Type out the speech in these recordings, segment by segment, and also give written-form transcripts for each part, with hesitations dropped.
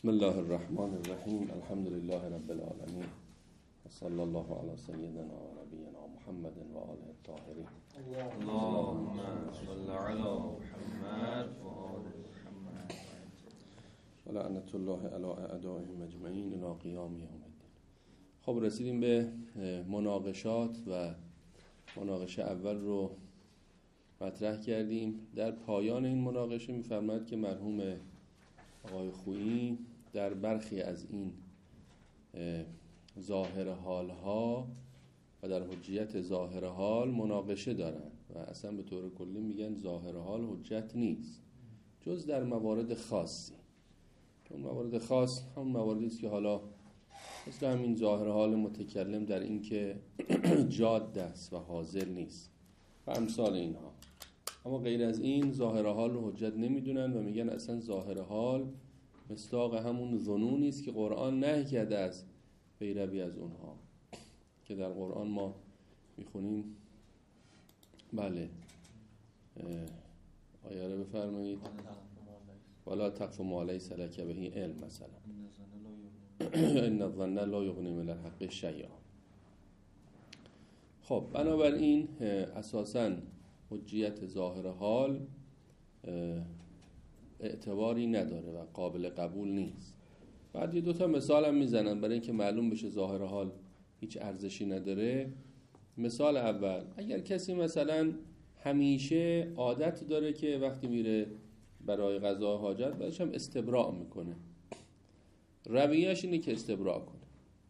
بسم الله الرحمن الرحیم. الحمد لله رب العالمین و صلی الله علی سیدنا و نبینا محمد و آله الطاهرین. اللهم صل علی محمد و آل محمد و لعنت الله علی اعدائهم اجمعین الی قیام یوم الدین. خب رسیدیم به مناقشات و مناقشه اول رو مطرح کردیم. در پایان این مناقشه می‌فرماید که مرحوم آقای خویی در برخی از این ظاهر حالها و در حجیت ظاهر حال مناقشه دارن و اصلا به طور کلی میگن ظاهر حال حجت نیست جز در موارد خاصی. اون موارد خاص همون مواردی است که حالا مثل همین ظاهر حال متکلم در این که جاد است و حاضر نیست و امثال اینها. اما غیر از این ظاهر حال رو حجت نمیدونن و میگن اصلا ظاهر حال مصداق همون ظنونی است که قرآن نهی کرده از پیروی از اونها، که در قرآن ما میخونیم. بله آیه رو بفرمایید. ولا تقف ما لیس لک به علم مثلا ان الظن لا یغنی من الحق شیئا. خب بنابراین اساساً حجیت ظاهر حال اعتباری نداره و قابل قبول نیست. بعد یه دوتا مثال هم میزنن برای اینکه معلوم بشه ظاهر حال هیچ ارزشی نداره. مثال اول، اگر کسی مثلا همیشه عادت داره که وقتی میره برای قضا حاجت بعدش هم استبراء میکنه، رویه‌اش اینه که استبراء کنه،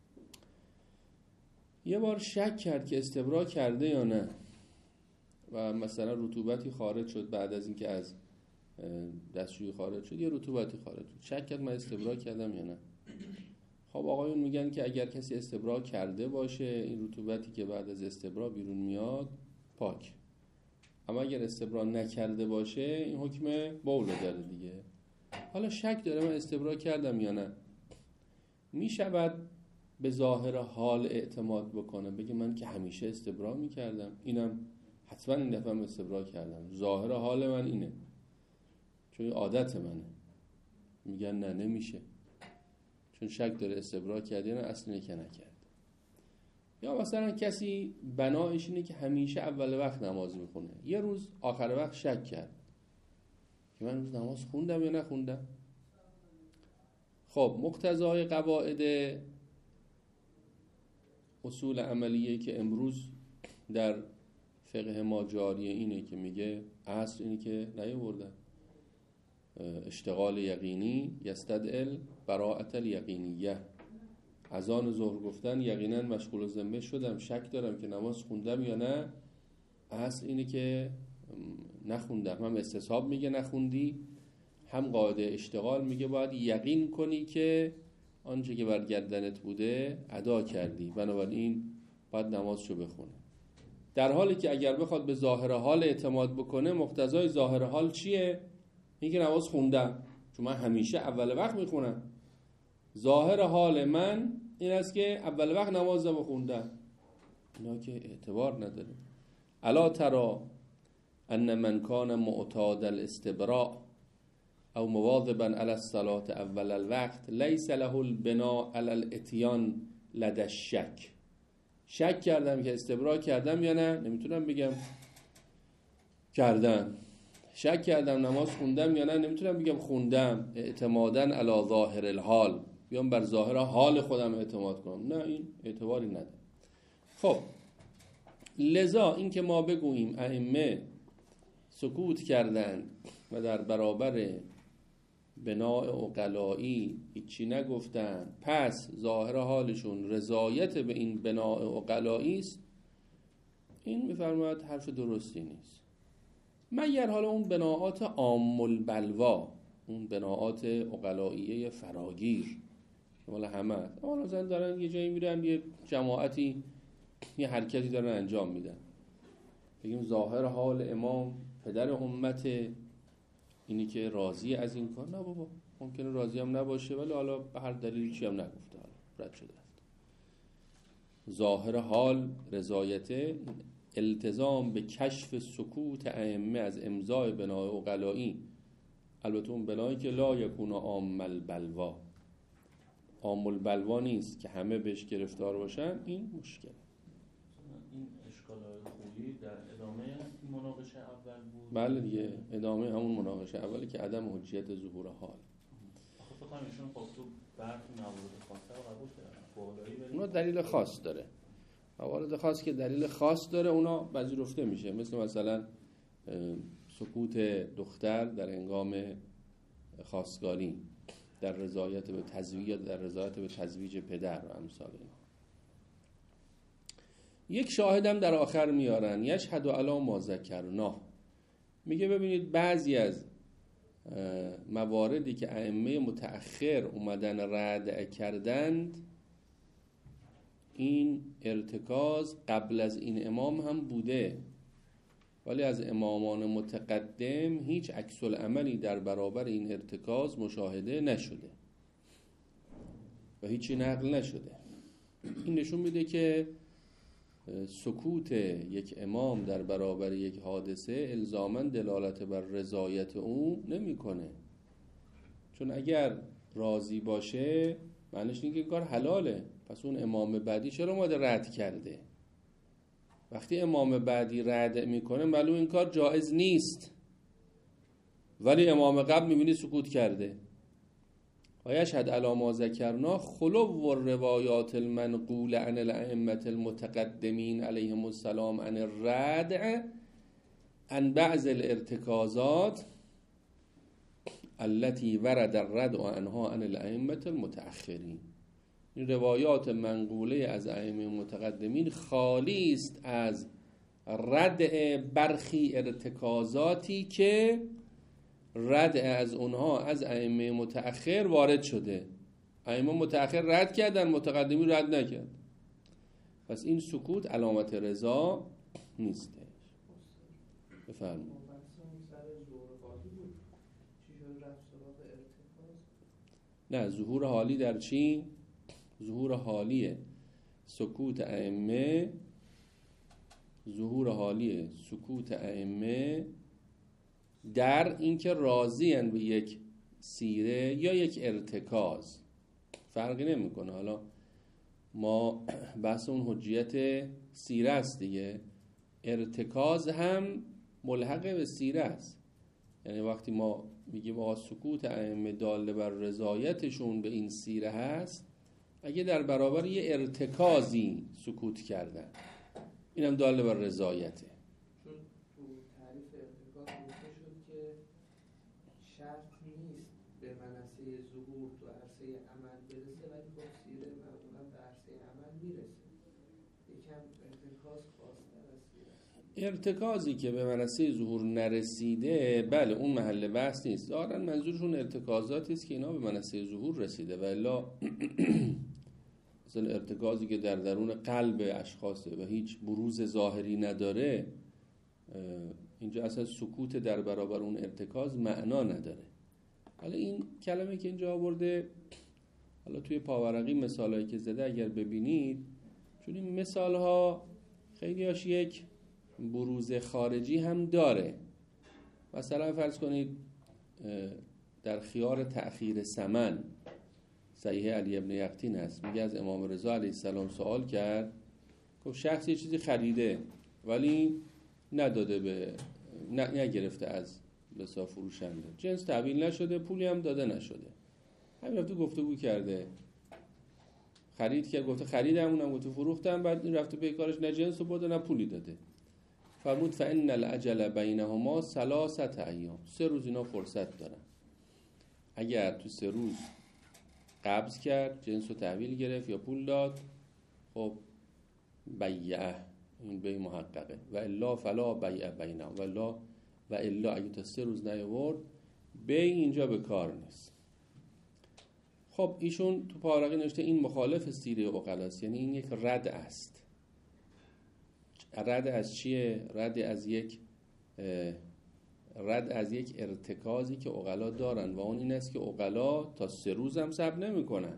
یه بار شک کرد که استبراء کرده یا نه و مثلا رطوبتی خارج شد بعد از اینکه از دستشویی خارج شد، یه رطوبتی خارج شد، شک کرد من استبراء کردم یا نه. خب آقایون میگن که اگر کسی استبراء کرده باشه این رطوبتی که بعد از استبراء بیرون میاد پاک، اما اگر استبراء نکرده باشه این حکم بول داره دیگه. حالا شک داره من استبراء کردم یا نه، میشود به ظاهر حال اعتماد بکنه، بگه من که همیشه استبراء میکردم، اینم حتما این دفعه هم استبراء کردم، ظاهر حال من اینه چون عادت منه. میگن نه نمیشه، چون شک داره استبراء کردی نه اصلا که نکرد. یا مثلا کسی بنایش اینه که همیشه اول وقت نماز میخونه، یه روز آخر وقت شک کرد که من روز نماز خوندم یا نخوندم. خب مقتضای قواعد اصول عملیه که امروز در فقه ما جاریه اینه که میگه اصل اینه که نیاوردن اشتغال یقینی یستدعی براءت الیقینیه. از آن ظهر گفتن یقینا مشغول ذمه شدم، شک دارم که نماز خوندم یا نه، اصل اینه که نخوندم. هم استصحاب میگه نخوندی، هم قاعده اشتغال میگه باید یقین کنی که آنچه که بر گردنت بوده ادا کردی، بنابراین باید نمازشو بخونه. در حالی که اگر بخواد به ظاهر حال اعتماد بکنه، مقتضای ظاهر حال چیه؟ این که نماز خوندم، چون من همیشه اول وقت میخونم. ظاهر حال من این است که اول وقت نمازم خوندم. اینا که اعتبار نداره. الا ترى ان من کان معتاد الاستبراء او مواظبا علی الصلاة اول الوقت لیس له البناء علی الاتیان لدى الشک. شک کردم که استبراء کردم یا نه، نمیتونم بگم کردم. شک کردم نماز خوندم یا نه، نمیتونم بگم خوندم. اعتمادا علی ظاهر الحال، بیام بر ظاهر حال خودم اعتماد کنم، نه این اعتباری نداره. خب لذا این که ما بگوییم ائمه سکوت کردند و در برابر بناء عقلایی هیچی نگفتن، پس ظاهر حالشون رضایت به این بناء عقلایی است، این میفرماید حرف درستی نیست. مگر حالا اون بناءات عام البلوا، اون بناءات عقلاییه فراگیر که مال همه، حالا مثلا دارن یه جایی میرن یه جماعتی یه حرکتی دارن انجام میدن، بگیم ظاهر حال امام پدر امت اینی که راضی از این کار. نه بابا، ممکنه راضی هم نباشه ولی حالا به هر دلیلی چی هم نگفته، حالا رد شده رفت. ظاهر حال رضایت، التزام به کشف سکوت ائمه از امضای بنای عقلایی، البته اون بنایی که لا یکون عام البلوا، عام البلوا نیست که همه بهش گرفتار باشن، این مشکل. این اشکالات خویی در ادامه مناقشه اول بود. بله دیگه، ادامه همون مناقشه اولی که عدم حجیت ظهور حال. آخه فکر کنم ایشون خب تو برخی موارد خاصه رو قبول کردن. بالایی بریم. اونا دلیل خاص داره. موارد خاص که دلیل خاص داره اونا پذیرفته میشه، مثلا سکوت دختر در هنگام خواستگاری، در رضایت به تزویج یا در رضایت به تزویج پدر و امثال اینا. یک شاهدم در آخر میارن، یشهد علی ما ذکرنا، میگه ببینید بعضی از مواردی که ائمه متأخر اومدن رد کردند، این ارتکاز قبل از این امام هم بوده، ولی از امامان متقدم هیچ عکس العملی در برابر این ارتکاز مشاهده نشده و هیچی نقل نشده. این نشون میده که سکوت یک امام در برابر یک حادثه الزاماً دلالت بر رضایت او نمیکنه، چون اگر راضی باشه معنیش اینه که این کار حلاله، پس اون امام بعدی چرا اومده رد کرده؟ وقتی امام بعدی رد میکنه معلوم این کار جایز نیست، ولی امام قبل میبینی سکوت کرده. و یشهد علی ما ذکرنا خلو الروایات المنقول عن الائمه المتقدمین علیهم السلام عن الردع عن بعض الارتکازات التي ورد الردع عنها عن الائمه المتأخرین. این روایات منقوله از ائمه متقدمین خالی است از ردع برخی ارتکازاتی که ردع از اونها از ائمه متأخر وارد شده. ائمه متأخر رد کردن، متقدمین رد نکرد، پس این سکوت علامت رضا نیستش. بفرمایید. نه، ظهور حالی در چی؟ ظهور حالیه سکوت ائمه، ظهور حالیه سکوت ائمه در اینکه راضین به یک سیره یا یک ارتکاز، فرقی نمیکنه. حالا ما بحث اون حجیت سیره است دیگه، ارتکاز هم ملحق به سیره است. یعنی وقتی ما میگیم آقا سکوت ائمه داله بر رضایتشون به این سیره هست، اگه در برابر یه ارتکازی سکوت کردن، اینم داله بر رضایته. چون تو تعریف ارتکاز گفته شد که شرط نیست به منصه ظهور تو عرصه عمل برسه، ولی خب سیره معمولا به عرصه عمل میرسه. یکم ارتکاز خواستر از سیره. ارتکازی که به منصه ظهور نرسیده، بله اون محل بحث نیست. ظاهراً منظورشون ارتکازاتی است که اینا به منصه ظهور رسیده، والا مثلا ارتکازی که در درون قلب اشخاصه و هیچ بروز ظاهری نداره، اینجا اصلا سکوت در برابر اون ارتکاز معنا نداره. حالا این کلمه که اینجا آورده، حالا توی پاورقی مثالایی که زده اگر ببینید، چون این مثالها خیلی هاش یک بروز خارجی هم داره. مثلا فرض کنید در خیار تأخیر ثمن، صحیح علی ابن یقطین هست، میگه از امام رضا علیه السلام سوال کرد، گفت شخص یه چیزی خریده ولی نداده به نگرفته از بسا فروشنده، جنس تحویل نشده، پولی هم داده نشده، همین رفته گفتگو کرده، خرید که گفته خریدم، اونم گفته فروختم، بعد این رفته به کارش نه جنس رو برده نه پولی داده. فرمود فإن الأجل بینهما 3 ایام، 3 روز اینا فرصت دارن. اگر تو 3 روز قبض کرد، جنس رو تحویل گرفت یا پول داد، خب بیعه، این بیع محققه. و الا فلا بیع بینهم، و الا اگه تا 3 روز نیاورد، بیع اینجا به کار نیست. خب ایشون تو پاورقی نوشته این مخالف سیره عقلاست، یعنی این یک رد است. رد از چیه؟ رد از یک ارتکازی که عقلا دارن و اون این است که عقلا تا 3 روز هم صبر نمی‌کنن.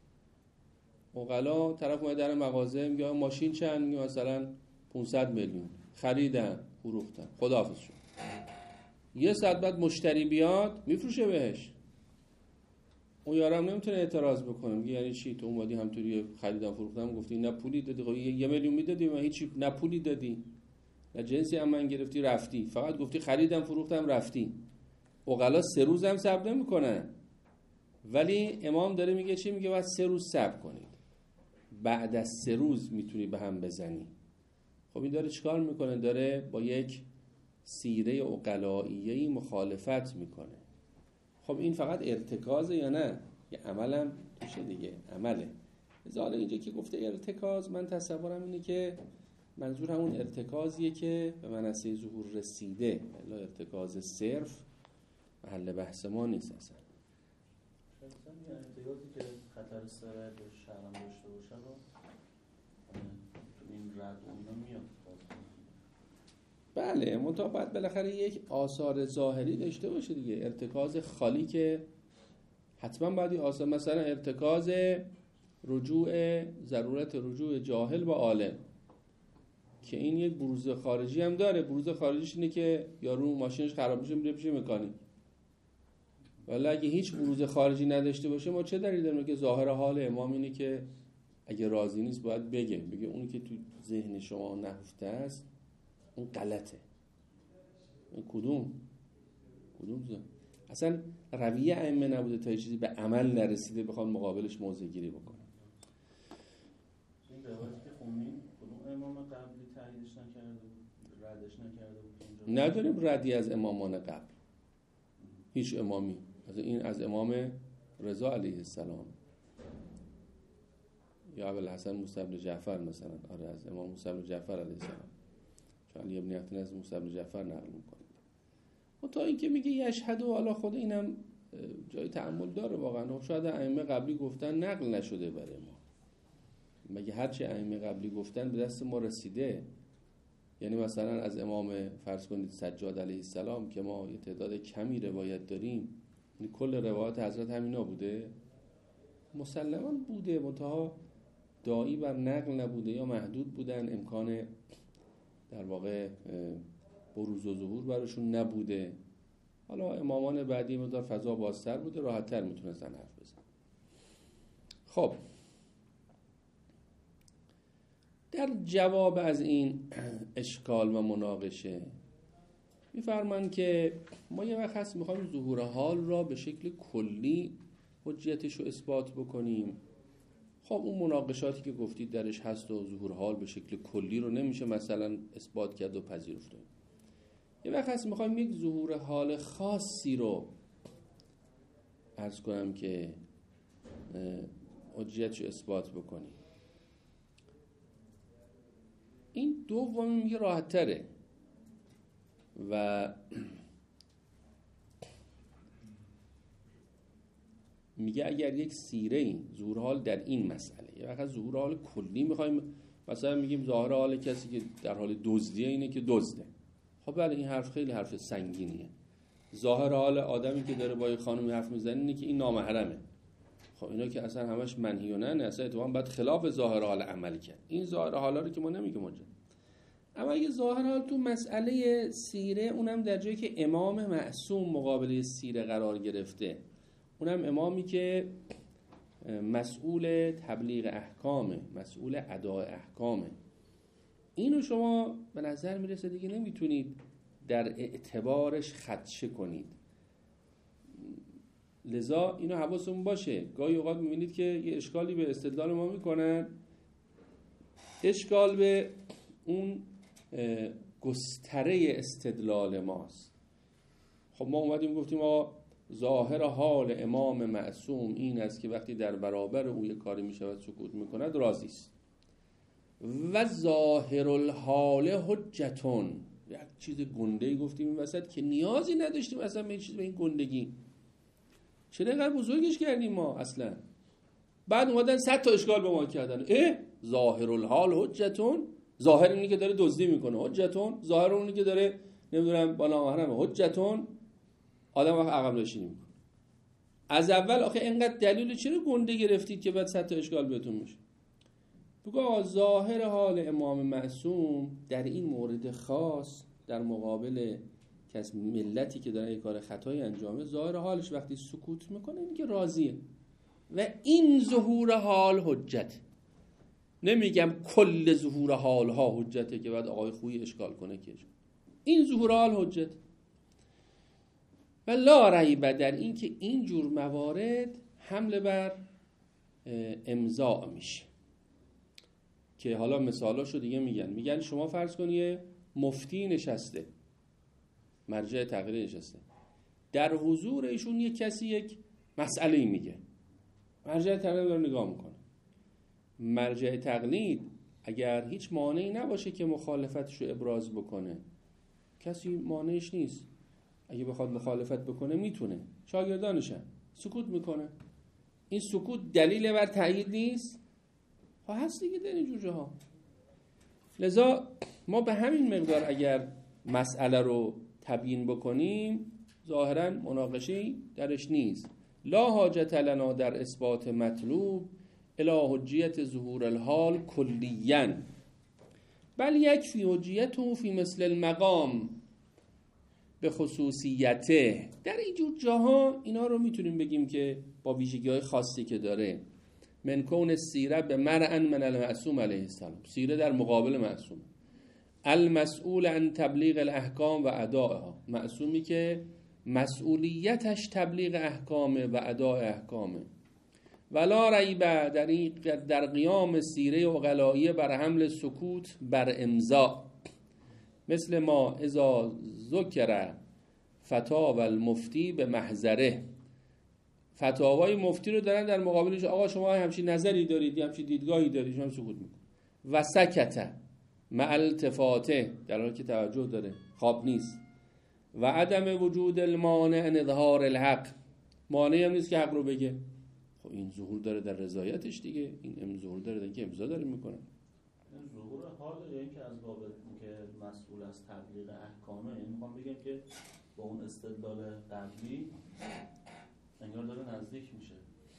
عقلا طرف اومد در مغازه میگه ماشین چند، میگه مثلا 500 میلیون، خریدم فروختم خداحافظ شد. 1 ساعت بعد مشتری بیاد میفروشه بهش. اون یارم نمیتونه اعتراض بکنه، میگه یعنی چی تو اومدی همطوری خریدم فروختم گفتی نه پولی دادی، خب 1 میلیون میدادی من هیچی، نه پولی دادی نه جنسی هم من گرفتی رفتی، فقط گفتی خریدم فروختم رفتی. عقلا 3 روز هم صبر نمیکنن، ولی امام داره میگه چی؟ میگه باید 3 روز صبر کنید، بعد از 3 روز میتونی به هم بزنی. خب این داره چیکار میکنه؟ داره با یک سیره عقلائیه‌ای مخالفت میکنه. خب این فقط ارتکازه یا نه؟ یه عملم توشه دیگه، عمله. حالا اینجا که گفته ارتکاز، من تصورم اینه که منظور همون ارتکازیه که به منصه ظهور رسیده، الا ارتکاز صرف محل بحث ما نیست اصلا. مثلا یه ارتکازی که خطر سرعت و شرم داشته باشه رو تو این رد و اینا میاد. بله، منتها باید بالاخره یک آثار ظاهری داشته باشه دیگه. ارتکاز خالی که حتما باید آثار، مثلا ارتکاز ضرورت رجوع جاهل با عالم که این یک بروز خارجی هم داره. بروز خارجیش اینه که یارو ماشینش خراب میشه میره پیش مکانیک. ولی اگه هیچ بروز خارجی نداشته باشه ما چه دلیلی داریم که ظاهر حال امام اینه که اگه راضی نیست باید بگه اونی که تو ذهن شما نهفته است اون غلطه. کدوم اصلا رویه ائمه نبوده تا چیزی به عمل نرسیده بخوان مقابلش موضع گیری بکنن. این روایتی که خوندیم کدوم امام قبلی تاییدش نکرده بود، ردش نکرده بود؟ نداریم ردی از امامان قبل، هیچ امامی. از امام رضا علیه السلام یا ابوالحسن موسی بن جعفر مثلا، از امام موسی بن جعفر علیه السلام، چون علی ابن ابی از موسی بن جعفر نقل میکنه. و تا اینکه میگه یشهد، و حالا خود اینم جای تأمل داره واقعا. شاید ائمه قبلی گفتن نقل نشده برای ما، مگه هرچی ائمه قبلی گفتن به دست ما رسیده؟ یعنی مثلا از امام فرض کنید سجاد علیه السلام که ما یه تعداد کمی روایت داریم، یعنی کل روایت حضرت همینا بوده؟ مسلماً بوده، منتها داعی بر نقل نبوده یا محدود بودن، امکان در واقع بروز و ظهور براشون نبوده. حالا امامان بعدی مقدار فضا بازتر بوده، راحت‌تر میتونستن حرف بزنن. خب در جواب از این اشکال و مناقشه میفرمان که ما یه وقت هست میخوایم ظهور حال را به شکل کلی حجیتش رو اثبات بکنیم. خب اون مناقشاتی که گفتید درش هست و ظهور حال به شکل کلی رو نمیشه مثلا اثبات کرد و پذیرفت. یه وقت هست میخوایم یک ظهور حال خاصی رو عرض کنم که حجیتش رو اثبات بکنیم. این دومی میگه راحت تره و میگه اگر یک سیره این ظهور حال در این مسئله، یه وقت ظهور حال کلی میخوایم، مثلا میگیم ظاهر حال کسی که در حال دزدیه اینه که دزده. خب بله این حرف خیلی حرف سنگینیه. ظاهر حال آدمی که داره با یه خانمی حرف میزنه اینه که این نامحرمه. خب اینا که اصلا همش منهیونن، اصلا اتفاقا باید خلاف ظاهر حال عمل کرد. این ظاهر حالا رو که ما نمیگیم اونجا. اما اگه ظاهر حال تو مسئله سیره، اونم در جایی که امام معصوم مقابله سیره قرار گرفته، اونم امامی که مسئول تبلیغ احکامه، مسئول اداء احکامه، اینو شما به نظر میرسه دیگه نمیتونید در اعتبارش خدشه کنید. لذا اینو حواستون باشه. گاهی اوقات میبینید که یه اشکالی به استدلال ما میکنن، اشکال به اون گستره استدلال ماست. خب ما اومدیم گفتیم آقا ظاهر حال امام معصوم این است که وقتی در برابر او یک کاری میشود سکوت میکند راضی است و ظاهر الحال حجتون. یک چیز گنده‌ای گفتیم این وسط که نیازی نداشتیم اصلا به چیز، به این گندگی چرا اینقدر بزرگش کردیم ما اصلا. بعد اومدن 100 تا اشکال به ما کردن. ظاهر الحال حجتون، ظاهر اینی که داره دزدی میکنه حجتون، ظاهر اونی که داره نمیدونم با نامحرمه حجتون. آدم وقت عقب نشینی میکنه. از اول آخه اینقدر دلیل چرا گنده گرفتید که بعد 100 تا اشکال بهتون میشه؟ بگو ظاهر حال امام معصوم در این مورد خاص در مقابل ملتی که داره یک کار خطایی انجامه، ظاهر حالش وقتی سکوت میکنه این که راضیه. و این ظهور حال حجت. نمیگم کل ظهور حال ها حجته که بعد آقای خویی اشکال کنه که این ظهور حال حجت. و لا ریب در این که این جور موارد حمله بر امضاء میشه، که حالا مثالاشو دیگه میگن شما فرض کنید مفتی نشسته، مرجع تقلید نشسته، در حضور ایشون یک کسی یک مسئله میگه، مرجع تقلید رو نگاه میکنه. مرجع تقلید اگر هیچ مانعی نباشه که مخالفتش رو ابراز بکنه، کسی مانعش نیست، اگه بخواد مخالفت بکنه میتونه، شاگردانشن، سکوت میکنه. این سکوت دلیل بر تأیید نیست؟ هست دیگه در اینجور جاها. لذا ما به همین مقدار اگر مسئله رو تبیین بکنیم ظاهراً مناقشه‌ای درش نیست. لا حاجت لنا در اثبات مطلوب الی حجیت ظهور الحال کلیاً بل یکفی حجیته فی مثل المقام به خصوصیته. در اینجور جاها اینا رو میتونیم بگیم که با ویژگی‌های خاصی که داره. من کون السیره به مرعن من المعصوم علیه السلام، سیره در مقابل معصوم، المسئول عن تبلیغ الاحکام و ادائها، معصومی که مسئولیتش تبلیغ احکامه و اداء احکامه. ولا ریب در قیام سیره عقلائیه بر حمل سکوت بر امضا، مثل ما اذا ذکر فتاوی المفتی به محضره، فتاوای مفتی رو دارن در مقابلش، آقا شما همچین نظری دارید، همچین دیدگاهی دارید، شما سکوت میکنید. و سکت مع التفاته، در حالی که توجه داره، خواب نیست. و عدم وجود المانع ان اظهار الحق، مانعی هم نیست که حق رو بگه. خب این ظهور داره در رضایتش دیگه، این ظهور داره در که امضا داره میکنه. ظهور حال یا اینکه از باب که مسئول از تبلیغ احکامه، یعنی میخوام بگم که با اون استدلال قبلی انگار داره نزدیک میشه.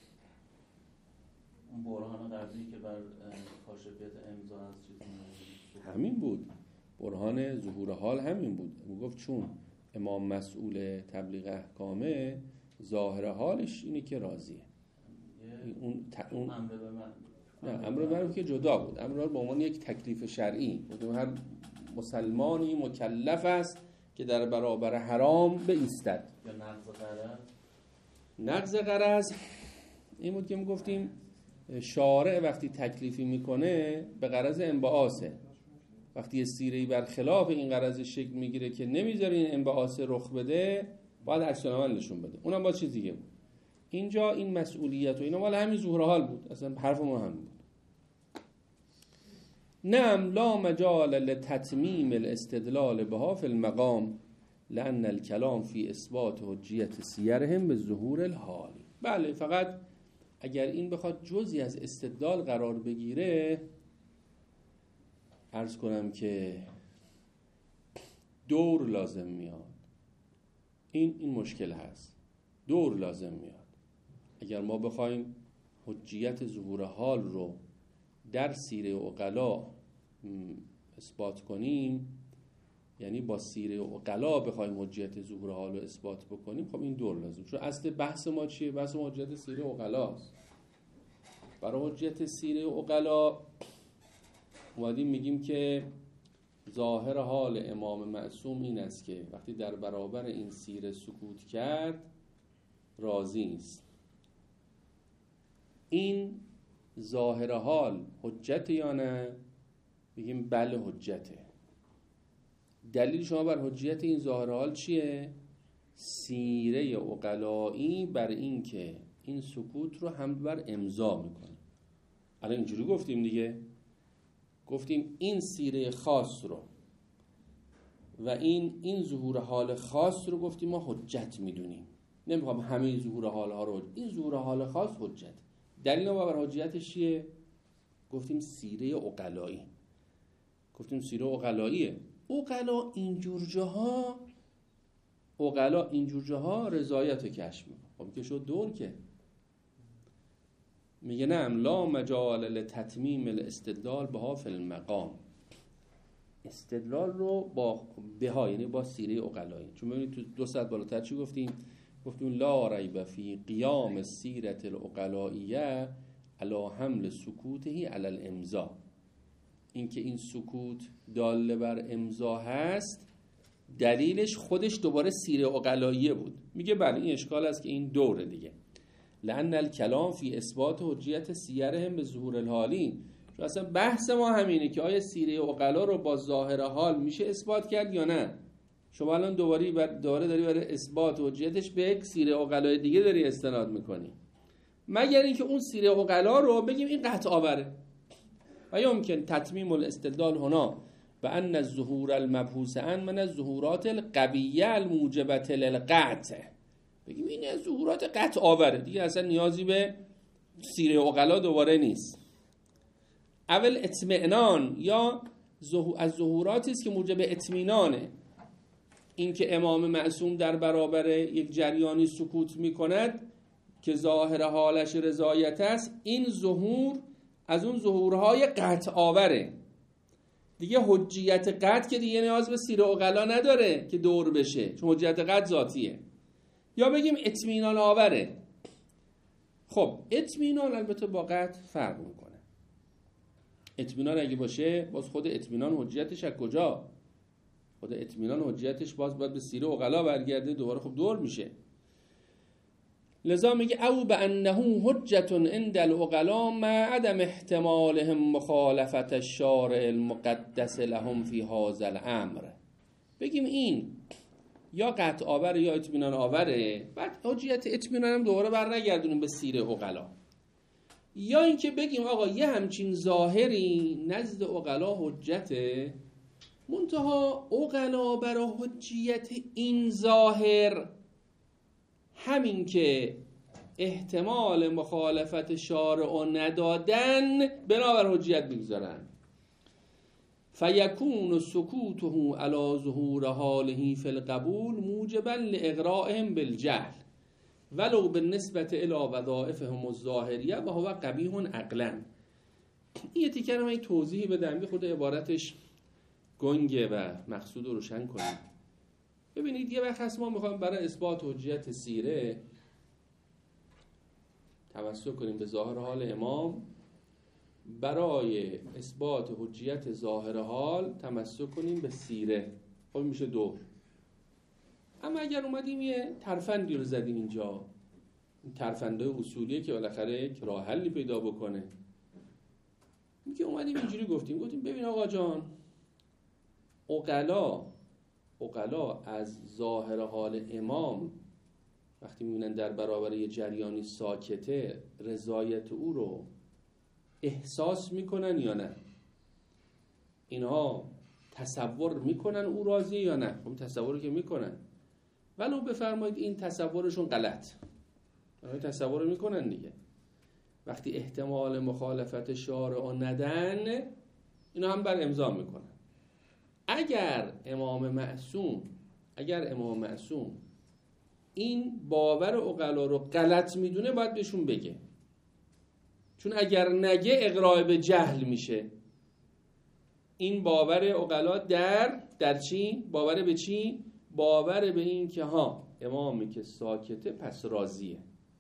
اون برهان قبلی که بر کاشفیت امضا از چیز همین بود، برهان ظهور حال همین بود. او گفت چون امام مسئول تبلیغ احکامه، ظاهر حالش اینه که راضیه. اون امر به من، نه امر به من که جدا بود، امر به عنوان یک تکلیف شرعی بود. هر مسلمانی مکلف است که در برابر حرام بایستد. یا نقض غرض، نقض غرض این بود که ما گفتیم شارع وقتی تکلیفی میکنه به غرض انبعاثه. وقتی یه سیره‌ای برخلاف این غرض شکل میگیره که نمیذاره این انبعاث رخ بده، باید عکس العمل نشون بده، اونم با چیز دیگه بود. اینجا این مسئولیت و اینا مال همین ظهور حال بود، اصلا حرف ما هم بود. نعم لا مجال لتتمیم الاستدلال بها فی المقام لأن الكلام فی اثبات حجیت سیرهم به ظهور الحال. بله، فقط اگر این بخواد جزئی از استدلال قرار بگیره، عرض کنم که دور لازم میاد. این مشکل هست، دور لازم میاد. اگر ما بخوایم حجیت ظهور حال رو در سیره عقلا اثبات کنیم، یعنی با سیره عقلا بخوایم حجیت ظهور حال رو اثبات بکنیم، خب این دور لازم. چون اصل بحث ما چیه؟ بحث ما حجیت سیره عقلاست. برای حجیت سیره عقلا اومدیم میگیم که ظاهر حال امام معصوم این است که وقتی در برابر این سیره سکوت کرد راضی است. این ظاهر حال حجت یا نه؟ بگیم بله حجته. دلیل شما بر حجیت این ظاهر حال چیه؟ سیره عقلایی بر این که این سکوت رو هم بر امضا میکنه. الان اینجوری گفتیم دیگه، گفتیم این سیره خاص رو و این ظهور حال خاص رو گفتیم ما حجت میدونیم. نمیخوام همه ظهور حال ها رو، این ظهور حال خاص حجت. دلیل ما بر حجیتش چیه؟ گفتیم سیره عقلایی. گفتیم سیره عقلاییه. عقلا اینجور جاها رضایت رو کشف میکنه. خب که شد دور که میگه نعم لا مجال لتتمیم الاستدلال بها فی المقام. استدلال رو با بها، یعنی با سیره عقلایی. چون ببینید تو 2 ساعت بالاتر چی گفتیم؟ گفتیم لا ریب فی قیام سیرت العقلائیه علی حمل سکوته علی الامضا. اینکه این سکوت داله بر امضا هست، دلیلش خودش دوباره سیره عقلائیه بود. میگه بله این اشکال است که این دوره دیگه، لأن الکلام فی اثبات حجیت سیرهم به ظهور الحالی. چون اصلا بحث ما همینه که آیا سیره عقلا رو با ظاهر حال میشه اثبات کرد یا نه. شما الان دوباره داری برای اثبات حجیتش به یک سیره عقلای دیگه داری استناد میکنی، مگر اینکه اون سیره عقلا رو بگیم این قطع آوره. و یمکن تتمیم الاستدلال هنا و ان الظهور المبحوث عن من الظهورات القویه الموجبه للقطع، بگیم این از ظهورات قطع آوره دیگه، اصلا نیازی به سیره عقلا دوباره نیست. اول اطمئنان، یا از ظهوراتی است که موجب اطمینانه. این که امام معصوم در برابر یک جریانی سکوت میکند که ظاهر حالش رضایت است، این ظهور از اون ظهورهای قطع آوره دیگه. حجیت قطع که دیگه نیاز به سیره عقلا نداره که دور بشه، چون حجیت قطع ذاتیه. یا بگیم اطمینان آوره. خب اطمینان البته با قطع فرق میکنه. اطمینان اگه باشه باز خود اطمینان حجیتش از کجا؟ خود اطمینان حجیتش باز باید به سیره عقلا برگرده، دوباره خب دور میشه. لذا میگه او بانه حجت عند العقلا مع عدم احتمالهم مخالفت الشارع المقدس لهم فی هذا الامر. بگیم این یا قطع آوره یا اطمینان آوره، بعد حجیت اطمینان هم دوباره برنگردونیم به سیره عقلا. یا اینکه بگیم آقا یه همچین ظاهری نزد عقلا حجته، منتها عقلا برای حجیت این ظاهر همین که احتمال مخالفت شارع ندادن بنابر حجیت میگذارن. فیکون سکوته علی ظهور حاله فی القبول موجبا لاغرائهم بالجهل ولو بالنسبه الی وظائفهم الظاهریه و هو قبیح عقلا. این یه تیکه رو من توضیحی بدم، خود عبارتش گنگه و مقصود رو روشن کنیم. ببینید یه وقت هست ما میخوایم برای اثبات حجیت سیره توسل کنیم به ظاهر حال امام، برای اثبات حجیت ظاهر حال تمسک کنیم به سیره. خب میشه دور. اما اگر اومدیم یه ترفندی رو زدیم اینجا، این ترفنده اصولیه که بالاخره یک راه حلی پیدا بکنه، میگه اومدیم اینجوری گفتیم ببین آقا جان، عقلا از ظاهر حال امام وقتی میبینن در برابر یه جریانی ساکته رضایت او رو احساس میکنن یا نه؟ اینها تصور میکنن او راضیه یا نه؟ خب تصور که میکنن، ولو بفرمایید این تصورشون غلط، تصور میکنن دیگه. وقتی احتمال مخالفت شارع ندن، اینا هم بر امضا میکنن. اگر امام معصوم این باور عقلا رو غلط میدونه باید بهشون بگه، چون اگر نگه اقراء به جهل میشه. این باور عقلا در چی؟ باور به چی؟ باور به این که امامی که ساکته پس راضیه.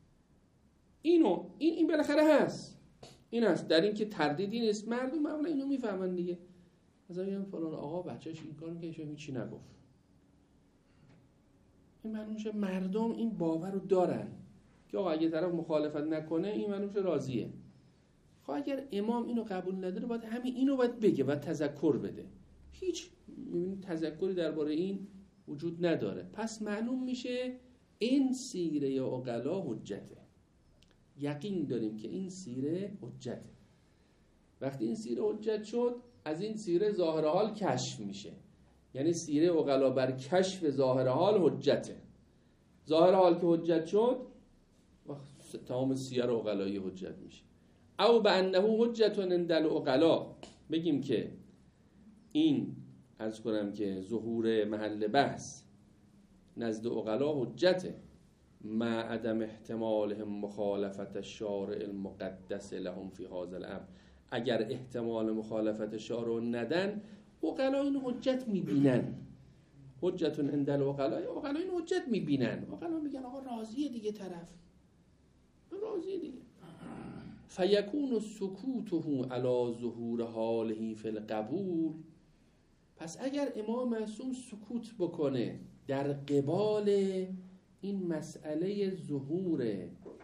این بالاخره هست، این هست، در این که تردیدی نیست. مردم معمولا اینو میفهمن دیگه. مثلا میگن فلان آقا بچه‌ش این کارو که هیچی نگفت. این معنی میشه مردم این باور رو دارن که آقا اگه طرف مخالفت نکنه این معنی میشه راضیه. خب اگر امام اینو قبول نداره باید همین اینو باید بگه و تذکر بده. هیچ تذکری درباره این وجود نداره. پس معلوم میشه این سیره عقلا حجته. یقین داریم که این سیره حجته. وقتی این سیره حجت شد، از این سیره ظاهر حال کشف میشه. یعنی سیره عقلا بر کشف ظاهر حال حجته. ظاهر حال که حجت شد، تمام سیر عقلایی حجت میشه. او بانه حجت عند العقلا، بگیم که این عرض کنم که ظهور محل بحث نزد عقلا حجته، مع عدم احتمالهم مخالفت الشارع المقدس لهم فی هذا الامر. اگر احتمال مخالفت شارع ندن، عقلا اینو حجت میبینن. حجت عند العقلاء، عقلا این حجت میبینن، عقلا میگن آقا راضیه دیگه، طرف راضیه دیگه. فیکون سکوته علی ظهور حاله فی القبول، پس اگر امام معصوم سکوت بکنه در قبال این مسئله ظهور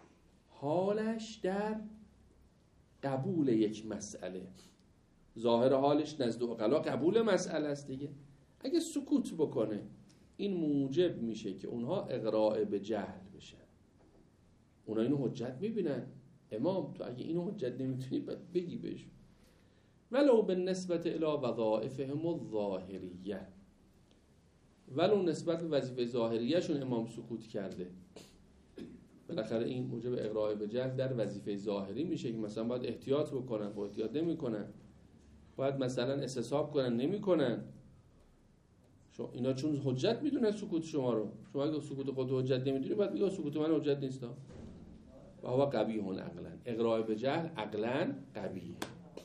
حالش در قبول یک مسئله، ظاهر حالش نزد عقلا قبول مسئله است دیگه، اگه سکوت بکنه این موجب میشه که اونها اقراء به جهل بشن. اونها اینو حجت میبینن، امام تو اگه اینو حجت نمیتونی باید بگی بهشون. ولو به نسبت الی وظائفهم الظاهریه، ولو نسبت به وظیفه ظاهریه شون امام سکوت کرده، بالاخره این موجب اقراء به جهل در وظیفه ظاهری میشه که مثلا باید احتیاط بکنن، با احتیاط نمیکنن، باید مثلا استصحاب کنن، نمیکنن. اینا چون حجت میدونن سکوت شما رو، شما اگه سکوت خود حجت نمیدونی باید بگی سکوت من حجت نیست. و هو قبیح عقلا، اقراء به جهل عقلا قبیح. این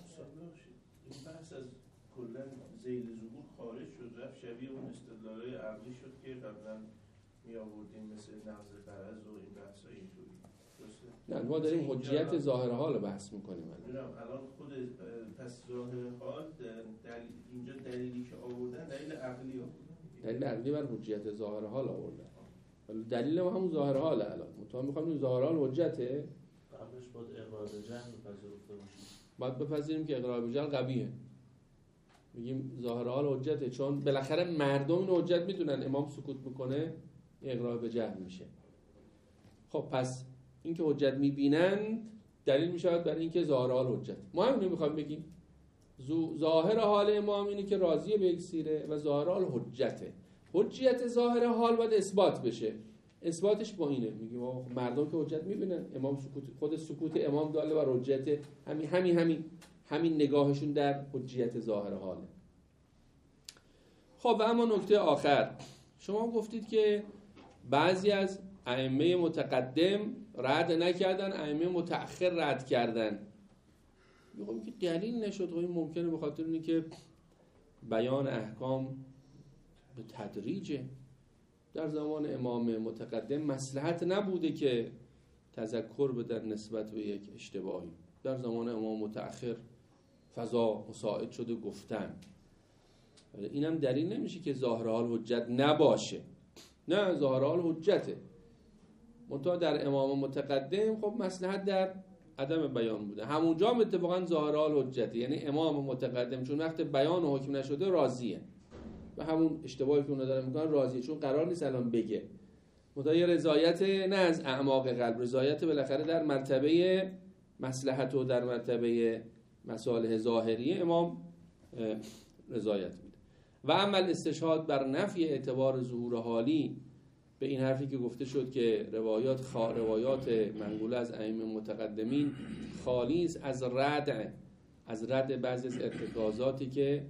بحث از کلا ذیل ظهور خارج شد، رفت شبیه اون استدلالای عقلی شد که قبلا می آوردیم، مثل نقض قرض و این بحثای اینطوری. نه ما داریم حجیت ظاهر حال بحث میکنیم. الان خود پس ظاهر حال اینجا دلیلی که آوردن دلیل عقلی آوردن، دلیل عقلی بر حجیت ظاهر حال آوردن، ولی دلیل ما همون ظاهر حاله. الان متأ میخوام این ظاهر حال حجته، قبلش باید اقرار به جهل پذیرفته باشیم، باید بپذیریم که اقرار به جهل قبیحه، میگیم ظاهر حال حجته، چون بالاخره مردم این حجت میدونن، امام سکوت میکنه اقرار به جهل میشه. خب پس اینکه حجت میبینن دلیل میشود برای اینکه ظاهر حال حجت. ما هم نمیخوایم بگیم ظاهر حال امام اینه که راضیه به یک سیره و ظاهر حال حجته. حجیت ظاهر حال باید اثبات بشه، اثباتش با اینه، میگیم مردم که حجت میبینن، امام سکوت، خود سکوت امام داله بر حجت، همین نگاهشون در حجیت ظاهر حاله. خب و اما نکته آخر، شما گفتید که بعضی از ائمه متقدم رد نکردن، ائمه متأخر رد کردن. میگم که دلیل نشد، خب این ممکنه به خاطر اینه که بیان احکام به تدریجه. در زمان امام متقدم مصلحت نبوده که تذکر بدن نسبت به یک اشتباهی، در زمان امام متأخر فضا مساعد شده گفتن. اینم دلیل نمیشه که ظاهر حال حجت نباشه، نه ظاهر حال حجته، منتها در امام متقدم خب مصلحت در عدم بیان بوده. همونجا هم اتفاقا ظاهر حال حجته، یعنی امام متقدم چون وقت بیان و حکم نشده راضیه و همون اشتباهی که اونا دارن میکنن راضیه، چون قرار نیست الان بگه. منتها یه رضایت نه از اعماق قلب، رضایت بالاخره در مرتبه مصلحت و در مرتبه مصالح ظاهری امام رضایت میده. و عمل استشهاد بر نفی اعتبار ظهور حالی به این حرفی که گفته شد که روایات منقوله از ائمه متقدمین خالی است از رد بعضی از ارتکازاتی که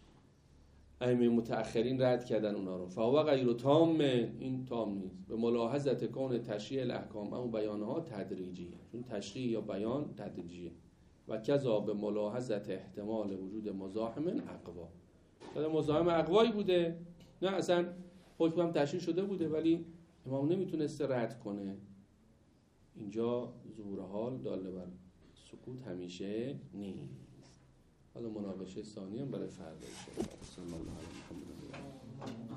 ائمه متأخرین رد کردن اونا رو. فهو غیر تام، این تام نیست، به ملاحظه کون تشریع الاحکام، اما بیانها تدریجیه، چون تشریع یا بیان تدریجیه. و کذا به ملاحظه احتمال وجود مزاحم اقوا، شاید مزاحم اقوایی بوده، نه اصلا حکمم تشریع شده بوده ولی امام نمیتونسته رد کنه. اینجا ظهور حال داله بر سکوت همیشه نیست. حالا مناقشه ثانی هم برای فردا ان شاء الله.